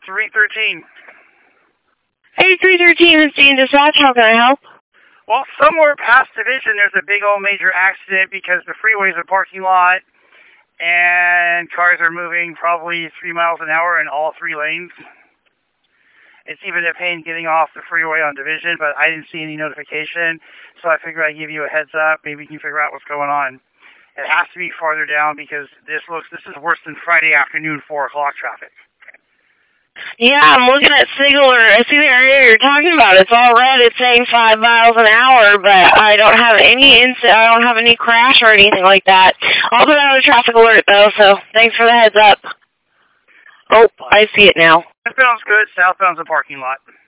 313. Hey, 313, it's Dean Dispatch. How can I help? Well, somewhere past Division, there's a big old major accident because the freeway's a parking lot, and cars are moving probably 3 miles an hour in all 3 lanes. It's even a pain getting off the freeway on Division, but I didn't see any notification, so I figured I'd give you a heads up. Maybe you can figure out what's going on. It has to be farther down because this is worse than Friday afternoon 4 o'clock traffic. Yeah, I'm looking at Sigler. I see the area you're talking about. It's all red. It's saying 5 miles an hour, but I don't have any crash or anything like that. I'll put out a traffic alert though. So thanks for the heads up. Oh, I see it now. Southbound's good. Southbound's a parking lot.